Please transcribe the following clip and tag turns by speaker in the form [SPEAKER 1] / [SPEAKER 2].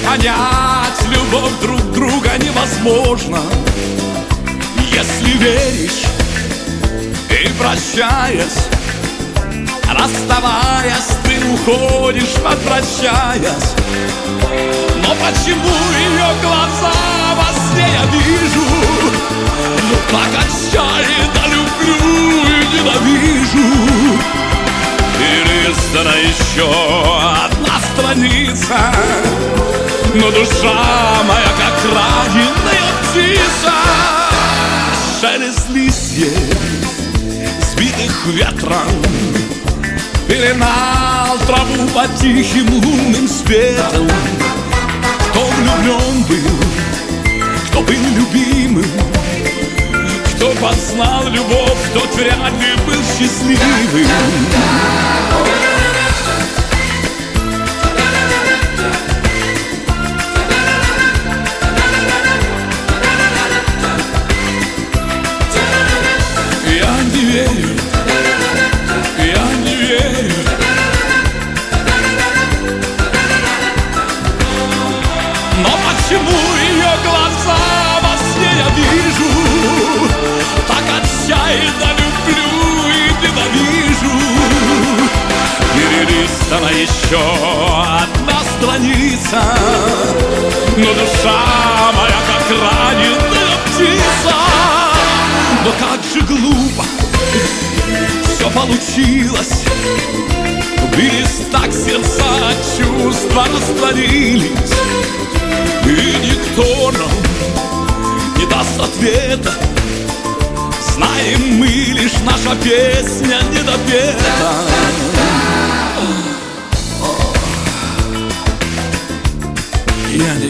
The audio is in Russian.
[SPEAKER 1] Понять любовь друг друга невозможно, если веришь и прощаясь, расставаясь, ты уходишь, возвращаясь. Но почему ее глаза во сне я вижу? Так отчаянно люблю и ненавижу. Перелистана еще одна страница, но душа моя, как раненая птица. Шелест листьев, сбитых ветром, пеленал траву под тихим лунным светом. Кто влюблен был, кто был любимым, кто познал любовь, тот вряд ли был счастливым. Я не верю, я не верю. Но почему ее глаза во сне я вижу? Так отчаянно люблю и ненавижу. Перелистана еще одна страница, но душа моя, как раненая птица. Но как же глупо все получилось. Бились так сердца, чувства растворились, и никто нам не даст ответа. Знаем мы лишь, наша песня не допета. Я не